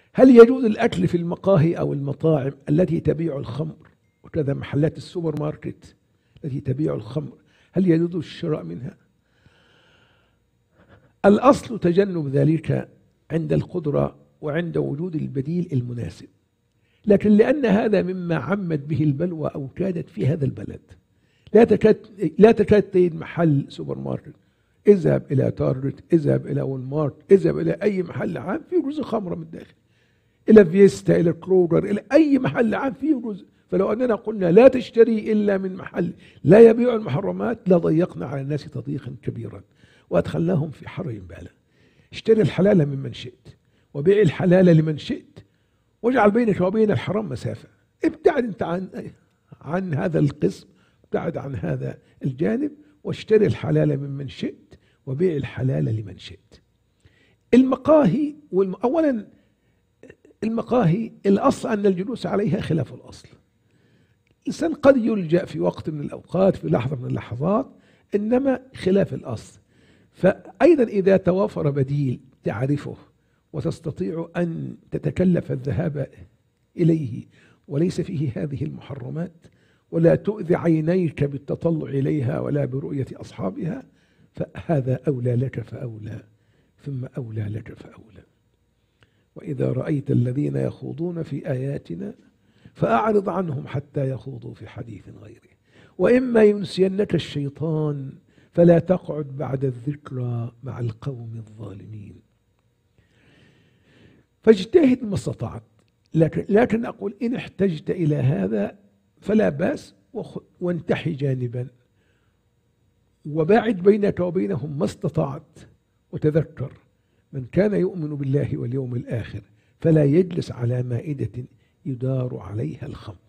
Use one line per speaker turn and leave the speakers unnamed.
هل يجوز الأكل في المقاهي أو المطاعم التي تبيع الخمر، وكذا محلات السوبر ماركت التي تبيع الخمر، هل يجوز الشراء منها؟ الأصل تجنب ذلك عند القدرة وعند وجود البديل المناسب، لكن لأن هذا مما عمت به البلوى أو كادت في هذا البلد، لا تكاد تجد محل سوبر ماركت، اذهب إلى تارجت، اذهب إلى والمارت، اذهب إلى أي محل عام فيه جزء خمرة من الداخل، إلى فيستا، إلى كروجر، إلى أي محل عام فيه جزء. فلو أننا قلنا لا تشتري إلا من محل لا يبيع المحرمات لضيقنا على الناس تضييقا كبيرا وأدخلناهم في حر بالغ. اشتري الحلال ممن شئت وبيع الحلال لمن شئت، واجعل بينك وبين الحرام مسافة. ابتعد انت عن هذا القسم، ابتعد عن هذا الجانب، واشتري الحلال ممن شئت وبيع الحلال لمن شئت. المقاهي أولا المقاهي الأصل أن الجلوس عليها خلاف الأصل. الإنسان قد يلجأ في وقت من الأوقات، في لحظة من اللحظات، إنما خلاف الأصل. فأيضا إذا توافر بديل تعرفه وتستطيع أن تتكلف الذهاب إليه وليس فيه هذه المحرمات، ولا تؤذي عينيك بالتطلع إليها ولا برؤية أصحابها، فهذا أولى لك فأولى، ثم أولى لك فأولى. وإذا رأيت الذين يخوضون في آياتنا فأعرض عنهم حتى يخوضوا في حديث غيره، وإما ينسينك الشيطان فلا تقعد بعد الذكرى مع القوم الظالمين. فاجتهد ما استطعت، لكن أقول إن احتجت إلى هذا فلا بأس، وانتحي جانبا وباعد بينك وبينهم ما استطعت. وتذكر من كان يؤمن بالله واليوم الآخر فلا يجلس على مائدة يدار عليها الخمر.